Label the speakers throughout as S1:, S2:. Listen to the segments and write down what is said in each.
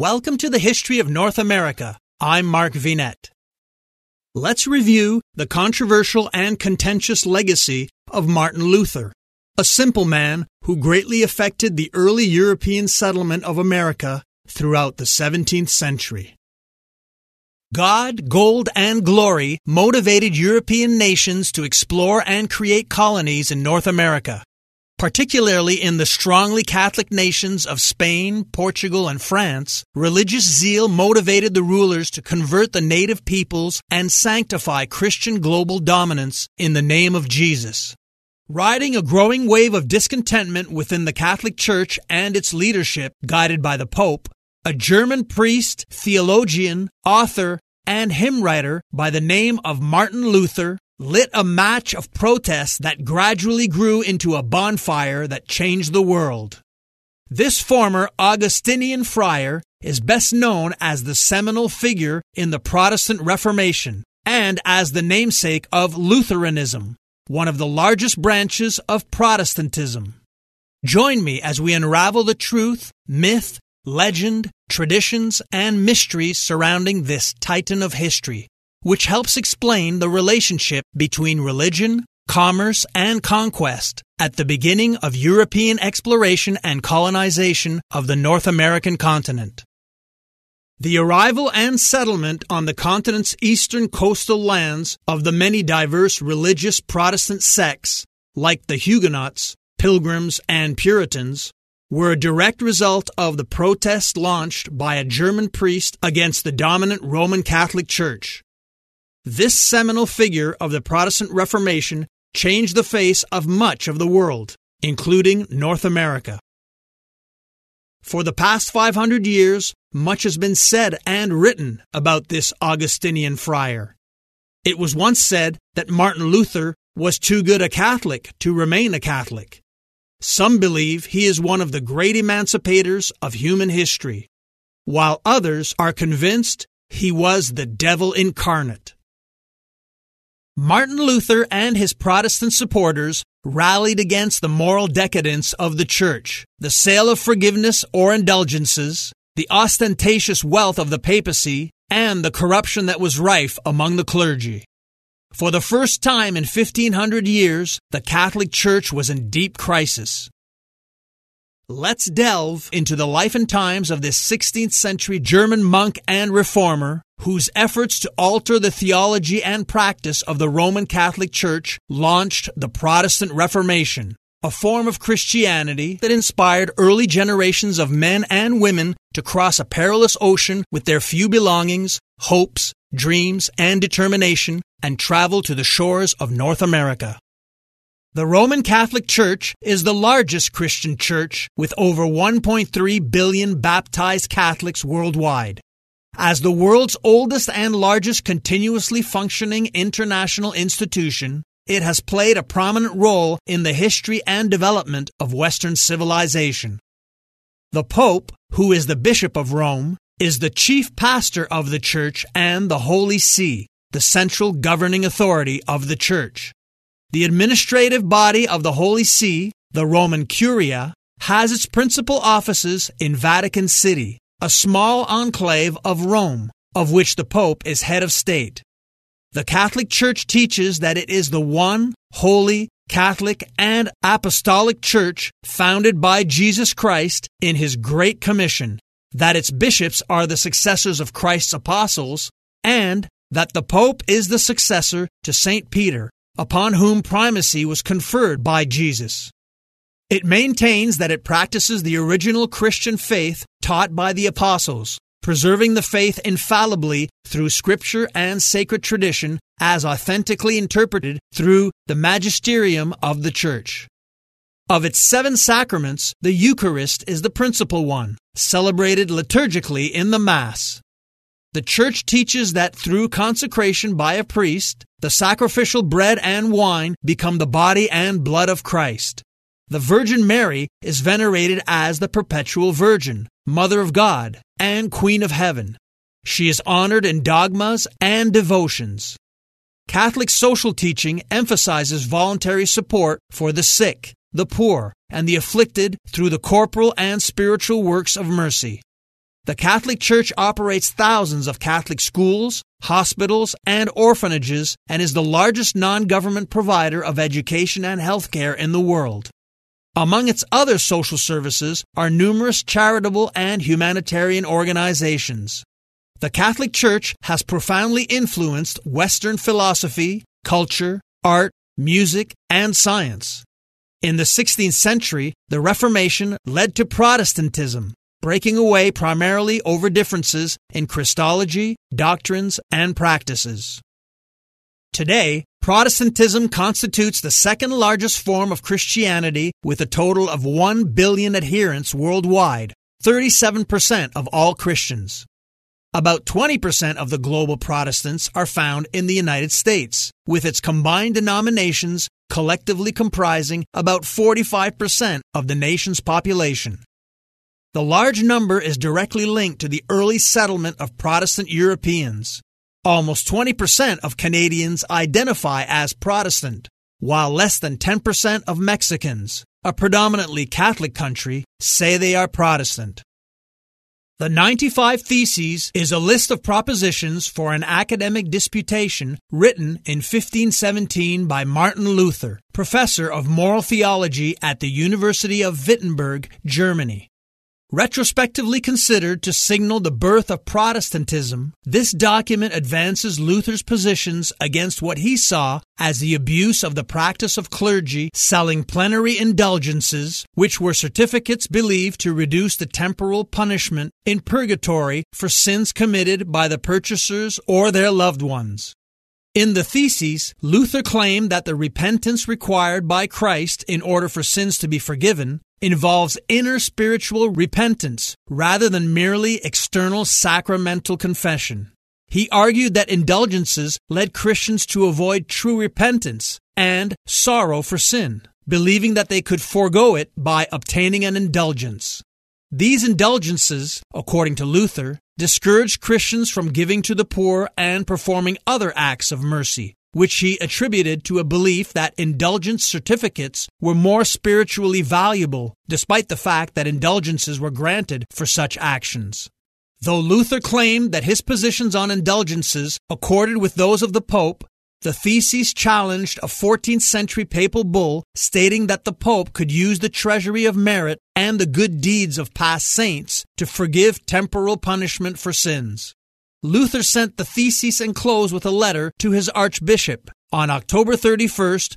S1: Welcome to the History of North America. I'm Mark Vinette. Let's review the controversial and contentious legacy of Martin Luther, a simple man who greatly affected the early European settlement of America throughout the 17th century. God, gold, and glory motivated European nations to explore and create colonies in North America, particularly in the strongly Catholic nations of Spain, Portugal, and France. Religious zeal motivated the rulers to convert the native peoples and sanctify Christian global dominance in the name of Jesus. Riding a growing wave of discontentment within the Catholic Church and its leadership, guided by the Pope, a German priest, theologian, author, and hymn writer by the name of Martin Luther lit a match of protest that gradually grew into a bonfire that changed the world. This former Augustinian friar is best known as the seminal figure in the Protestant Reformation and as the namesake of Lutheranism, one of the largest branches of Protestantism. Join me as we unravel the truth, myth, legend, traditions, and mysteries surrounding this titan of history, which helps explain the relationship between religion, commerce, and conquest at the beginning of European exploration and colonization of the North American continent. The arrival and settlement on the continent's eastern coastal lands of the many diverse religious Protestant sects, like the Huguenots, Pilgrims, and Puritans, were a direct result of the protest launched by a German priest against the dominant Roman Catholic Church. This seminal figure of the Protestant Reformation changed the face of much of the world, including North America. For the past 500 years, much has been said and written about this Augustinian friar. It was once said that Martin Luther was too good a Catholic to remain a Catholic. Some believe he is one of the great emancipators of human history, while others are convinced he was the devil incarnate. Martin Luther and his Protestant supporters rallied against the moral decadence of the Church, the sale of forgiveness or indulgences, the ostentatious wealth of the papacy, and the corruption that was rife among the clergy. For the first time in 1500 years, the Catholic Church was in deep crisis. Let's delve into the life and times of this 16th century German monk and reformer whose efforts to alter the theology and practice of the Roman Catholic Church launched the Protestant Reformation, a form of Christianity that inspired early generations of men and women to cross a perilous ocean with their few belongings, hopes, dreams, and determination, and travel to the shores of North America. The Roman Catholic Church is the largest Christian church with over 1.3 billion baptized Catholics worldwide. As the world's oldest and largest continuously functioning international institution, it has played a prominent role in the history and development of Western civilization. The Pope, who is the Bishop of Rome, is the chief pastor of the Church and the Holy See, the central governing authority of the Church. The administrative body of the Holy See, the Roman Curia, has its principal offices in Vatican City, a small enclave of Rome, of which the Pope is head of state. The Catholic Church teaches that it is the one, holy, Catholic, and apostolic Church founded by Jesus Christ in His Great Commission, that its bishops are the successors of Christ's apostles, and that the Pope is the successor to St. Peter, upon whom primacy was conferred by Jesus. It maintains that it practices the original Christian faith taught by the apostles, preserving the faith infallibly through Scripture and sacred tradition as authentically interpreted through the magisterium of the Church. Of its 7 sacraments, the Eucharist is the principal one, celebrated liturgically in the Mass. The Church teaches that through consecration by a priest, the sacrificial bread and wine become the body and blood of Christ. The Virgin Mary is venerated as the Perpetual Virgin, Mother of God, and Queen of Heaven. She is honored in dogmas and devotions. Catholic social teaching emphasizes voluntary support for the sick, the poor, and the afflicted through the corporal and spiritual works of mercy. The Catholic Church operates thousands of Catholic schools, hospitals, and orphanages and is the largest non-government provider of education and healthcare in the world. Among its other social services are numerous charitable and humanitarian organizations. The Catholic Church has profoundly influenced Western philosophy, culture, art, music, and science. In the 16th century, the Reformation led to Protestantism, breaking away primarily over differences in Christology, doctrines, and practices. Today, Protestantism constitutes the second largest form of Christianity with a total of 1 billion adherents worldwide, 37% of all Christians. About 20% of the global Protestants are found in the United States, with its combined denominations collectively comprising about 45% of the nation's population. The large number is directly linked to the early settlement of Protestant Europeans. Almost 20% of Canadians identify as Protestant, while less than 10% of Mexicans, a predominantly Catholic country, say they are Protestant. The 95 Theses is a list of propositions for an academic disputation written in 1517 by Martin Luther, professor of moral theology at the University of Wittenberg, Germany. Retrospectively considered to signal the birth of Protestantism, this document advances Luther's positions against what he saw as the abuse of the practice of clergy selling plenary indulgences, which were certificates believed to reduce the temporal punishment in purgatory for sins committed by the purchasers or their loved ones. In the Theses, Luther claimed that the repentance required by Christ in order for sins to be forgiven involves inner spiritual repentance rather than merely external sacramental confession. He argued that indulgences led Christians to avoid true repentance and sorrow for sin, believing that they could forego it by obtaining an indulgence. These indulgences, according to Luther, discouraged Christians from giving to the poor and performing other acts of mercy, which he attributed to a belief that indulgence certificates were more spiritually valuable, despite the fact that indulgences were granted for such actions. Though Luther claimed that his positions on indulgences accorded with those of the Pope, the Theses challenged a 14th century papal bull stating that the Pope could use the treasury of merit and the good deeds of past saints to forgive temporal punishment for sins. Luther sent the Theses enclosed with a letter to his archbishop on October 31st,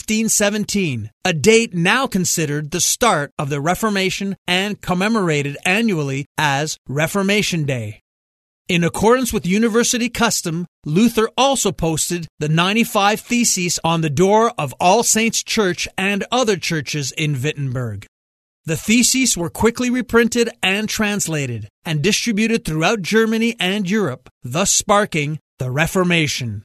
S1: 1517, a date now considered the start of the Reformation and commemorated annually as Reformation Day. In accordance with university custom, Luther also posted the 95 Theses on the door of All Saints Church and other churches in Wittenberg. The Theses were quickly reprinted and translated and distributed throughout Germany and Europe, thus sparking the Reformation.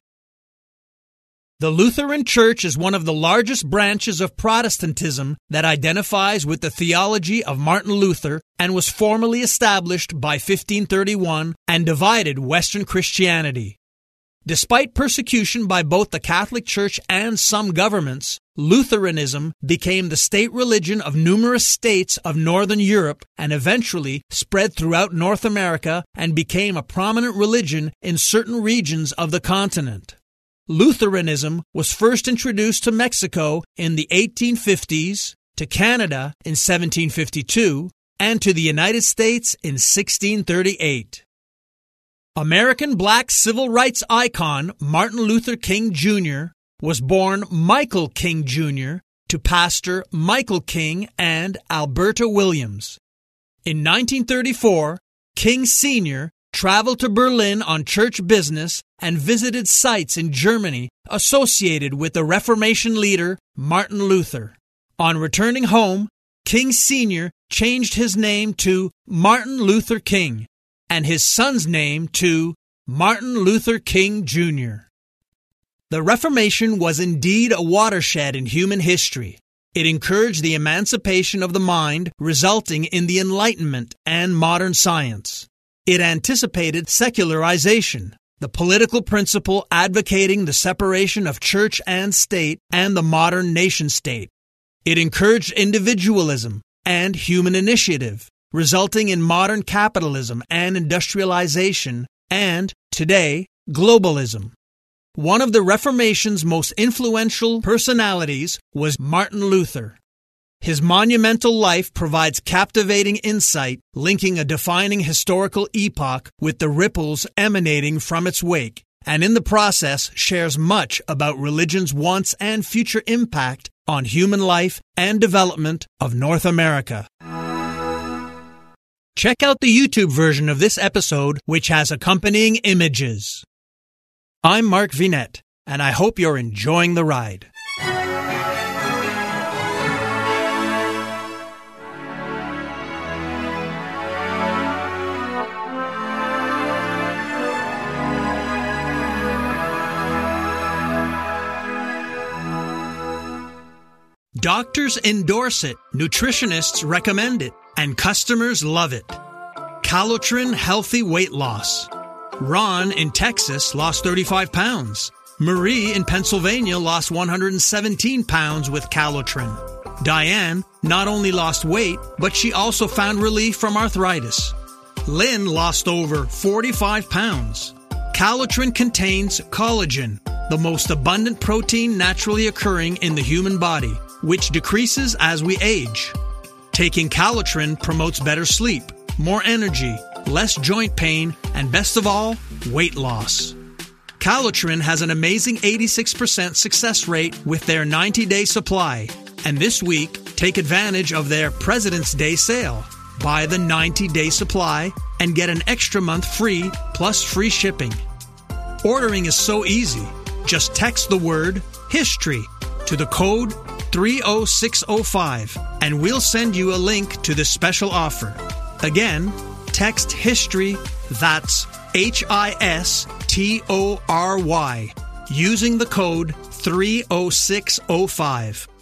S1: The Lutheran Church is one of the largest branches of Protestantism that identifies with the theology of Martin Luther and was formally established by 1531 and divided Western Christianity. Despite persecution by both the Catholic Church and some governments, Lutheranism became the state religion of numerous states of Northern Europe and eventually spread throughout North America and became a prominent religion in certain regions of the continent. Lutheranism was first introduced to Mexico in the 1850s, to Canada in 1752, and to the United States in 1638. American black civil rights icon Martin Luther King Jr. was born Michael King Jr. to Pastor Michael King and Alberta Williams. In 1934, King Sr. traveled to Berlin on church business and visited sites in Germany associated with the Reformation leader Martin Luther. On returning home, King Sr. changed his name to Martin Luther King and his son's name to Martin Luther King Jr. The Reformation was indeed a watershed in human history. It encouraged the emancipation of the mind, resulting in the Enlightenment and modern science. It anticipated secularization, the political principle advocating the separation of church and state and the modern nation-state. It encouraged individualism and human initiative, resulting in modern capitalism and industrialization, and, today, globalism. One of the Reformation's most influential personalities was Martin Luther. His monumental life provides captivating insight, linking a defining historical epoch with the ripples emanating from its wake, and in the process shares much about religion's once and future impact on human life and development of North America. Check out the YouTube version of this episode, which has accompanying images. I'm Mark Vinette, and I hope you're enjoying the ride. Doctors endorse it, nutritionists recommend it, and customers love it. Calotren Healthy Weight Loss. Ron in Texas lost 35 pounds. Marie in Pennsylvania lost 117 pounds with Calotren. Diane not only lost weight, but she also found relief from arthritis. Lynn lost over 45 pounds. Calotren contains collagen, the most abundant protein naturally occurring in the human body, which decreases as we age. Taking Calotren promotes better sleep, more energy, less joint pain, and best of all, weight loss. Calotren has an amazing 86% success rate with their 90-day supply. And this week, take advantage of their President's Day sale. Buy the 90-day supply and get an extra month free plus free shipping. Ordering is so easy. Just text the word HISTORY to the code 30605 and we'll send you a link to this special offer. Again, text HISTORY, that's HISTORY, using the code 30605.